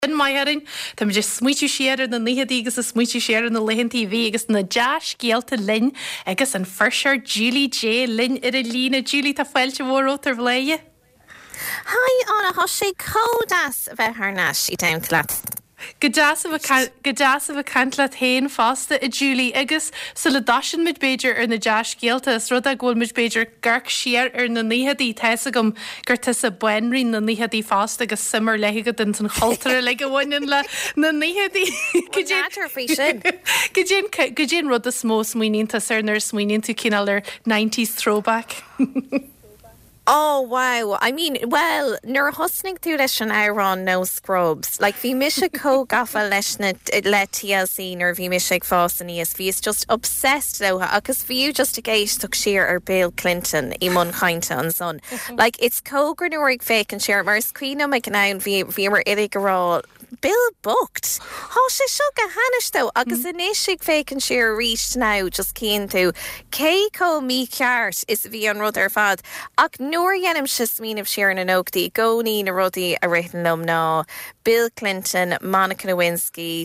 In maiaring, Tá just smuitiú siar na níhadí agus a smuitiú siar na lehantíí bhí agus na deis géalta linn agus an firseir Julie J. Linn ar a lína Julie tá fáilte mhórótar bléie. Hai Anna, has sé códas bheith harnas I daimta leat. Godáas a cantla tain fásta a Julie agus sa le dasin mid Beiidir ar na deis géalta is rud a ghfuil mid Beiidir garc siar ar na níhadí teisa gom gur tuis a buinrí na níhadí fásta agus simar leiche go den san choltar le go bhhain le na níhadí. Go dén rud a smó smuoínta sarnar smuoín tú cinál ar 90s throwback. Oh, wow. I mean, well, nuair hosnig tú leis an Iran no scrubs. Like, bhí mis a gafa leis le TLC nuair bhí mis ag fásan níos. Bhí is just obsessed leo, agus bhíú just a géis tuach siar ar Bill Clinton I mun chainte an son. Like, it's cógur nuair ag féc an siar, mar is cuiine me gan ann bhí mar ilig gorá Bill booked. Há sé seo go hanis though, agus inéis ag féc an siar ríist now, just cían tú. Cé có mí ceart is bhí an rud ar fad. Ach nuair dhéanam si smíanamh siar na nóchtaí, gcónaí na rudaí a ritan lom ná, Bill Clinton, Monica Lewinsky,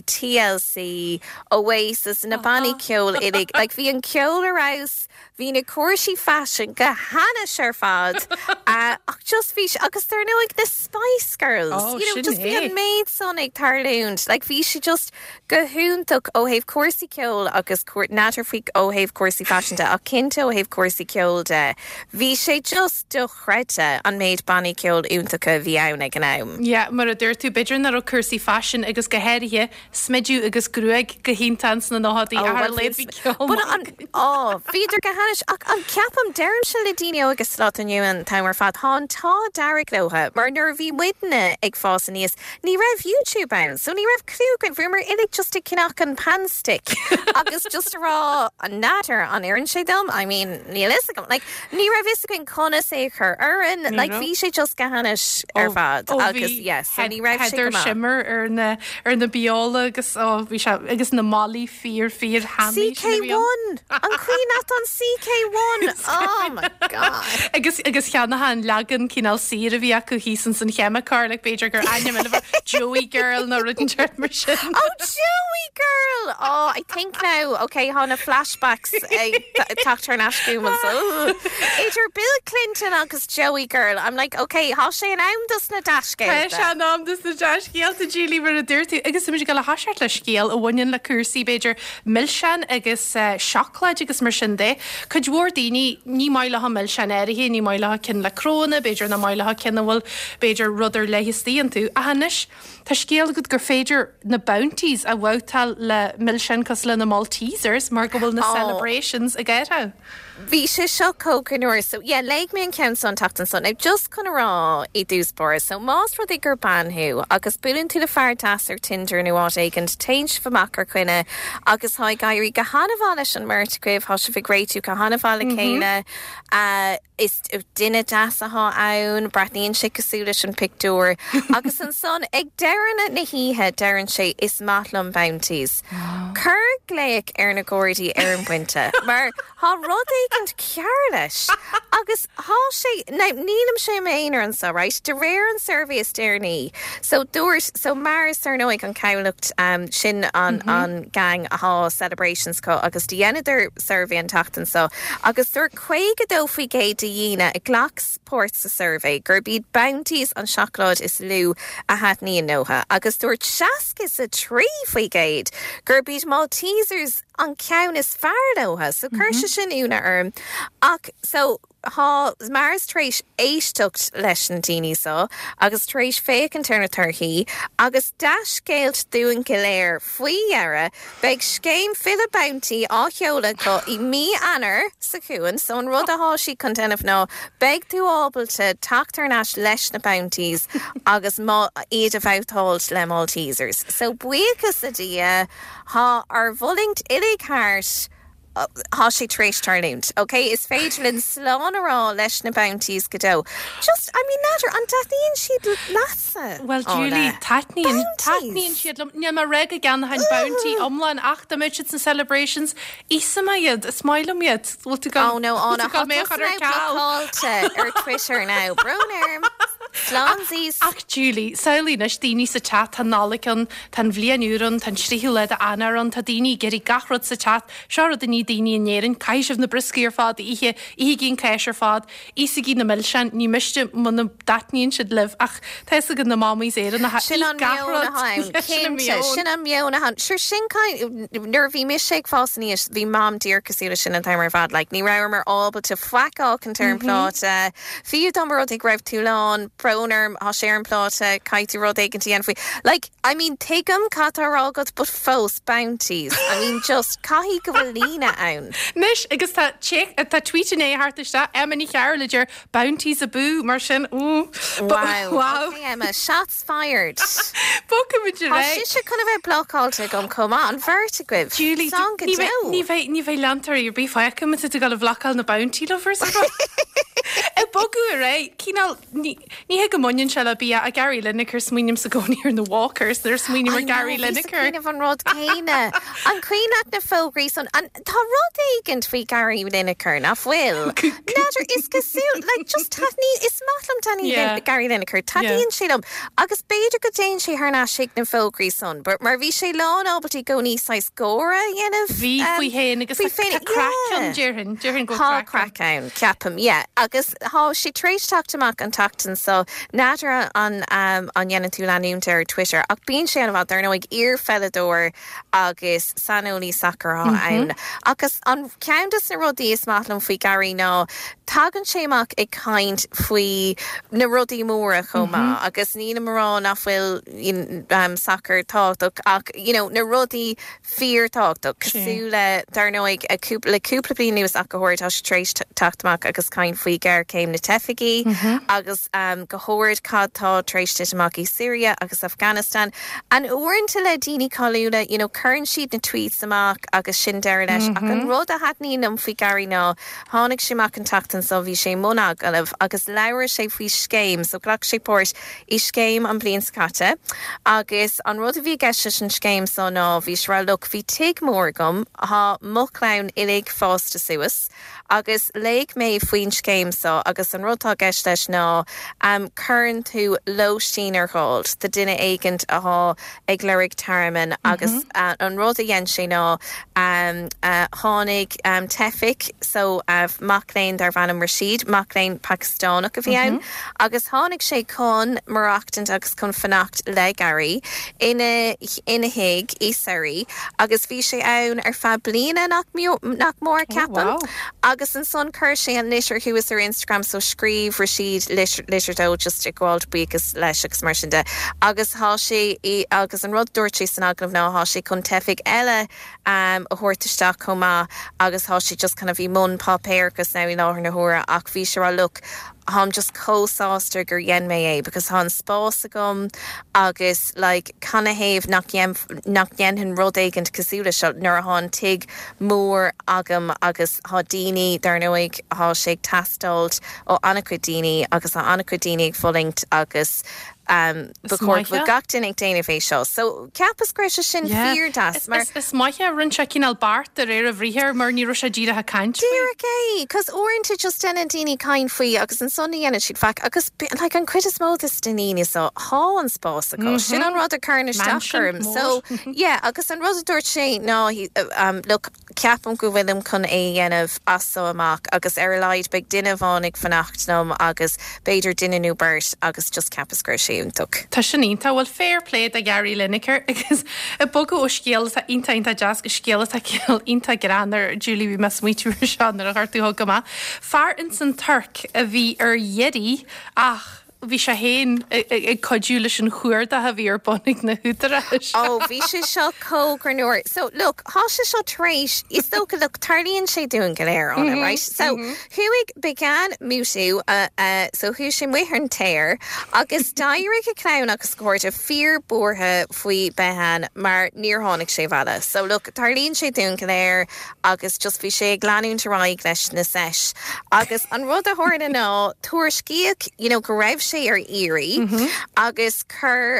TLC, Oasis, na bannaí ceol ilig. Like, bhí an ceol arás, bhí na cuairsí fashion go hanis ar fad. Ach just bhí agus they're now like the Spice Girls. Oh, you know, just bhí an maid son ag tarlúnt. Like, bhí si just go húntaach ó héh cuairsí ceol agus nátar faoic ó héh cuairsí fashionta ach cinnte ó héh cuairsí ceol de. Bhí sé just do chreite an méid bannaí ceol úntacha bhí ann ag an am. Yeah, mar a dúir tú beidir na cursí fashion agus go heirithe smidú agus grúig go híntans na náhadaí ar lebhí ceol. Bhíidir go hanis ach an ceapam deirm se le daine agus slát aniu an tamar fad tá Derek lotha mar nuair bhí muidne ag fásan níos ní raibh YouTube an so ní raibh clúgan bhí mar ilig just a cinach an panstick agus just a rá an natar an éan sé dom I mean ní lisagam like ní raibh isagin conna sé chur aran like bhí sé just go hanis ar fad agus yes so ní raibh sé go shimmer ar na biola agus bhí se agus na Molly fear handy CK1 an Queen at on CK1 oh my god agus cheanna han legan cíál sir a bhí acu hísan san cheamacar le beidir gur aine me Joey girl na rutin shirt mar sin. Oh, Joey girl! Oh, I think now, okay, hána flashbacks tacht ar nascúm and so. Idir Bill Clinton agus Joey girl. I'm like, okay, há sé an amdas na dascéil. Tá sé an amdas na dascéil tá Julie mar a dúirtú. Agus muid go le hasart le scéal a bhaineann le cuasaí beidir milsean agus seachlaid agus mar sin dé. Coid mhór daoine ní maiile ha milsean éirithe, ní maiile ha cin le cróna, beidir na maiile ha cinna bhfuil beidir rudidir leithíon tú. A hanis tá scéal go gur féidir na bounties a bhhatal le milsean cos le na Maltesers mar go bhfuil na celebrations a gaiire. Bhí sé seo cócanúir, so yeah, leig mé an cean son tatan son. Ag just chun rá I dúspóir, so más rud ag gur banthú, agus bulann tú le feartas ar Tinder nó áit éigent taint famach ar chuine, agus há gaiirí go hanamháil leis an murtcuibh, há se bhí gréitú go hanamháil le chéile, is duine deas a há ann, bratníonn sé cosú leis an pictúr, agus an son ag deireanna na híthe deireann sé is matlam bounties. Cur gléic ar na gcóirí ar an buinte, mar há rud éigent cear leis, agus há sé, nílam sé méonar an sa, right? De réir an survey is déirní. So dúirt, so Maris ar nóig an cowlucht sin an gang a há celebrations co, agus dianaidir survey an tachtan so, agus dúir chuig a dófaí gé de dhéine a ghlach ports a survey, gur bíd bounties an seacláid is lú a hatní an nóha, agus dúirt seascas a trí faoi géid, gur bíd Maltesers an ceann is fear nóha, so chuirse sin úna ach so há Maris tréis éisteacht leis an daoine so, agus tréis féic an turna turthaí, agus dascéilt dúin go léir faoi dhearra, beidh scéim fila bounty á cheola go I mí anar sa cuan, so an rud a háisí chun déanamh ná, beidh tú ábalta tacht ar nás leis na bounties, agus iad a bhhatáilt le Maltesers. So buchas a dia, há ar bhulingt ilig háirt, há sé tréis tarlúnt, okay? Is féidir linn slán ará leis na bounties go dó. Just, I mean, náidir an taithníonn siad lasa. Well, Julie, taithníonn siad ní mar reg a gan hain bounty omlan ach da muid san celebrations isa maiad, a smailm iad. Oh no, Anna, há mé ar Twitter now, Broner. Slánsies. Ach Julie, saolínas daoine sa chat tá nálacan tan bhlianúran tan sríú le a anaran tá daoine geirí gachrod sa chat seo a ní daoine inéan caiisih na briscíar fád ihe ginn caiisir fád ísa gí na millsean ní miiste man na datníonn siad libh ach teessa gan na mámaí éan na sin an mionna han sure sin kind nervhí mis sé fásaníos bhí mám dír cosúla sin an timer fad like ní raibh mar ábal te flaá an termplát fiú domrod ag raibh túlán pronerm há sé an plát caiitú rud éigentí an faoi like I mean tem catarrágad but fós bounties I mean just caihí go bhfuil lína ann Nis agus tá tweetin é hartiste Emily Caroliger bounties a bú mar sin wow okay, Emma shots fired si se chuna bheith bloáilte gom comá an vertigh Julie ní bheith leantar ar bí feice me tú gal a bhlaáil na bounty lovers E bogu a ré cíál ní he go muinn se bí a Gary Lineker smuoinem sa gcóíar na Walkers ar smuoine mar Gary Lineker an rud céine an cuioine na fógrís an tá rud éigent fao Gary Lineker na bhfuil Neidir is goú le just taní is málam taní Gary Lineker taíonn sílam agus beidir go déin sé thna si na fógrís son mar bhí sé lá ábaltí go níosáis scóra dhéanamh bhí faoi héin agus crackan dearhann go crackan ceapam agus há si trééis taachtamach an tatan so nádra an dhéanaan tú leúnta ar Twitter ach bíon sé an bhd ar nó ag ar felladóir agus sanolí sacará ann agus an ceantas na rudaí is málam faoi Gary ná tagan séach ag caint faoi na rudaí móra chomá agus ní marrán nach bhfuil sacr táach ach na rudaí fíortáach cosúla dar nó ag leúpla bí nuas ach go háir tá trééis taachtamach agus caint faoi gar céim na tefiigi agus go háir cadtá tréiste amach í Syria agus Afghanistan an uanta le daoine choúla chun siad na tweets amach agus sin deir leis ach an rud a hatníí am faoi Gary ná tháinig séach an tatan so bhí sé mónach agus leabhar sé faoi scéim so ghlach sé póirt i scéim an blion scate agus an rud a bhí geiste an scéim so ná bhí se ra look bhí tiig mór gom há muchlainn ilig fásta suas agus léig mé faoin scéim so agus an rudtá geist leis ná chun tú lóistín ar gáil de duine éigent ath ag leirig tarman agus an rud a dhéan sé ná tháinig tefic so macléin dar bhanam Rashid macléin Pakistánach a bhí ann agus tháinig sé chun marachtant agus chun fannacht le Gary ina hiig í Surrey agus bhí sé ann ar fa bliana nach mór ceapan agus an son chuir sé an litir chuúas ar Instagram so scríb Rashid literdó just ag gháil buchas leis agus mar sin de agus há sé agus an rud dúirtí san aglah ná há sé chun tefic eile a thuirtaisteach comá agus há sé just kind of bhí mún pápéirgus ná í láthir na thura ach bhí se ra look I'm just cóáster gur yen mé because han spás agam agus like canna héh nach yen hin rud éigent cosúla se nuair han tig mór agam agus há daoine dar nóig há sé tastáilt ó anacudíine agus á anacudíine ag folingt agus becourt bfu gatain ag déanamh é seo. So ceapas gréise sin fíordas mar is maithe runse cinál bart ar a bhríthir mar ní ruise díad a caiint. Díirgé, cos orintanta just denna daoine caiin faoi agus an sonna dhéana siad feic agus like an cuid is módas daoine so há an spás acu sin an rud a carnaisteachcharm. So agus an rud a dúirt sé ná look ceapam go bhfuilm chun é dhéanamh asó amach agus ar leid beag duine bháinnig fannachtnom agus beidir duine beirt agus just ceapas gréise Tá sinínta bhfuil fair play a Gary Lineker agus a bogu ó scéal a inta jazz go scéal a céal inta granar Julie bhí me smuitiú seán ar a hartú gama. Far in san Turk a bhí ar dhéirí ach bhí sé héin ag codúla sin chuir a bhí ar bonnig na hútara. Bhí sé seo cógranúir. So look, há sé seo trééis is tó go look tarlíonn sé dún go léir an right. So thuig began músú so thu sé muir an téir agus dairigh a clown agus scóirt a fear bortha faoi behan mar níor tháinig sé bhela. So look, tarlíonn sé dún go léir agus just bhí sé glanún raig leis na seis. Agus an rud a thuirna ná tuair scíoch, go raibh sé ar éirí agus chur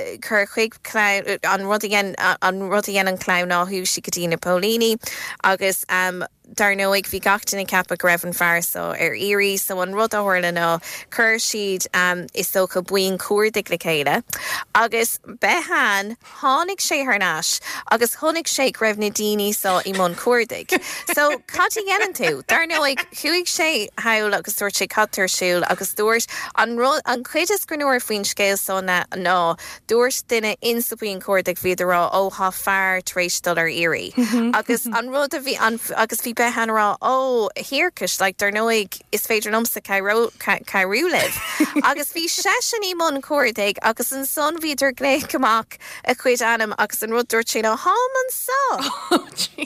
chuig an rud an clown áthú si go dtí na Paulini agus dar nóig bhí gachtain ceappa greibhann fear so irí so an rud áhirla nó chur siad is socha buin cuairdig le chéile agus behan tháinig sé thnáis agus thunig sé greibh na daoine so i món cuairdig. So catí ghéanaan tú dar nóig chuig sé hail agus dúirt sé cattarsúil agus dúirt an chuid is granúir faoin scéil so na nó dúirt duine insapíon cuairdig viidirrá ó há fear $3 irí. Agus an rud a bhí agus bhí behan rá ó hirircus like dar nóig is féidir nomsa cairú liv. Agus bhí sesin í món cuairdig agus an son bhíidir gléich amach a chuid anam agus an rud dúirt sé nó háman sa.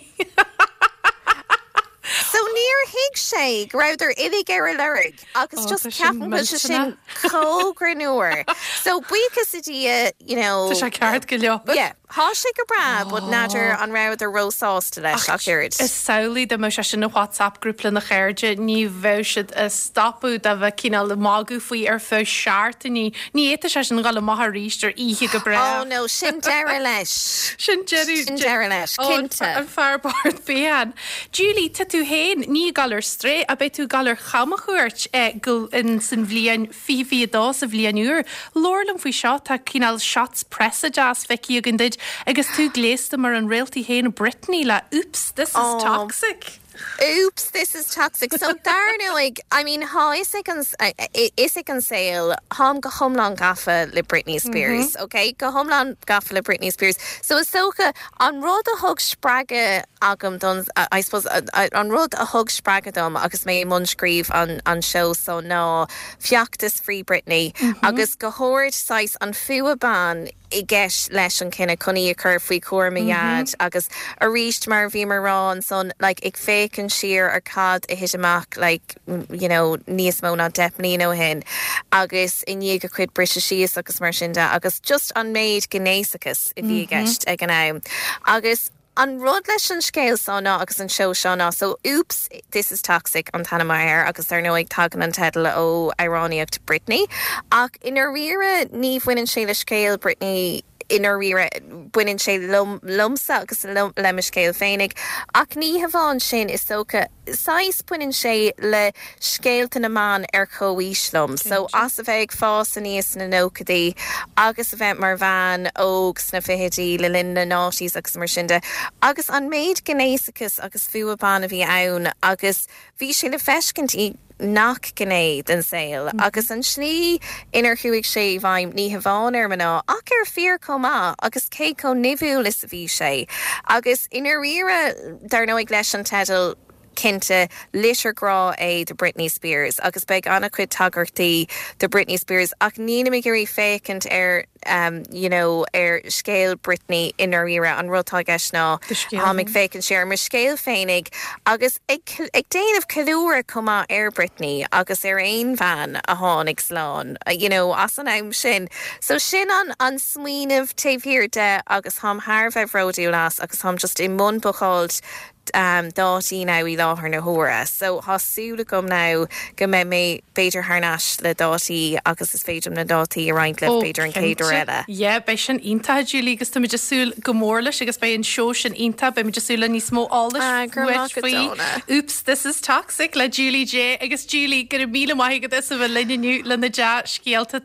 So níor hiig sé graudir idig ar a lyrig agus just ceapan go sin cógranúir. So buchas a dia, you know. Tá sé ceart go leopad. Yeah. Há sé go bra bud nadidir an ráidir rosásta leis a chuirid. Is saolaí de mu se sin na WhatsApp grúpla na chéirde ní bhisiid a stopú a bheith cinál le mágu faoi ar fá seart ní éta se sin gal maitha ríistir ihe go bre. Oh no, sin deire leis. Sin deire leis, cinnte. An fearbart béan. Julie, tá tú héin ní galar stré a beit tú galar chamachúirt go in san bblion fihídá a bblianúr. Lorlam faoi seo tá cinál shots pressa jazz feici agin did agus tú gléasta mar an réaltaí héin Brittany le oops, this is toxic. Oops, this is toxic. So darna, like, I mean, is it can sale, go homeland gaffa le Britney Spears, okay? Go homeland gaffa le Britney Spears. So it's soca, on road a hug spraga agam dons, I suppose, on road a hug spraga dom, agus me munschrief on show, so no, fiachtas free Britney, agus go hord size on fua ban, I guess leis an cinna cunní a chur faoi cuairma iad agus a ríist mar bhí mar rán son like ag fécinn siar ar cad a hit amach like you know níos mó ná depaní nó hin agus inní go chuid brise síos agus mar sin agus just an méid gnéisachas I bhí gist ag an am agus an rud leis an scéil sána agus an show seána so oops this is toxic an tanna mar agus ar nó ag tagan an tedal ó iróníocht Britney ach inar rire ní bhaineann sé le scéil Britney inar rire buineann sé lumsa agus lemis scéil féinnig ach ní hamháin sin is soca sais buineann sé le scéalta na man ar choíslum so as a bheith fás an níos na nócadaí agus a bheith mar bhean ógus na fihidí le lin na náisiís agus mar sinnde agus an méid gnéisachas agus fuair ban a bhí ann agus bhí sé le feiscintí nach gné den saoil agus an sní inar chuig sé bhaim ní hamháin ar maná ach ar fear comá agus cé có nimhiúil is a bhí sé agus inar rire dar nó ag leis an tedal cinnte litirgrá é de Britney Spears agus beag anna chuid tagartaí de Britney Spears ach nína mé gurí fécint ar you know ar scéil Britney inar rire an rutá gas ná hámig fécinn sé mar scéil féinnig agus ag déanamh ceúra comá ar Britney agus ar aon bhean a tháinig sláán you know as an aim sin so sin an smuoinmh taobhhir de agus thom thar bheith ródú las agus thom just I mun buáilt dátí now I láthar na hóra so hasúla gom now go mé beidir thnáis le dátí agus is féidir na dátí a roiint le beidir an céidir eile. Yeah, bei sin ínta Julie agus tá me just súil gomórlas agus bei an show sin ínta bei me just súla níos mó álas oops this is toxic le Julie J agus Julie gur míle maigad is a bheith linniu le na ja scialta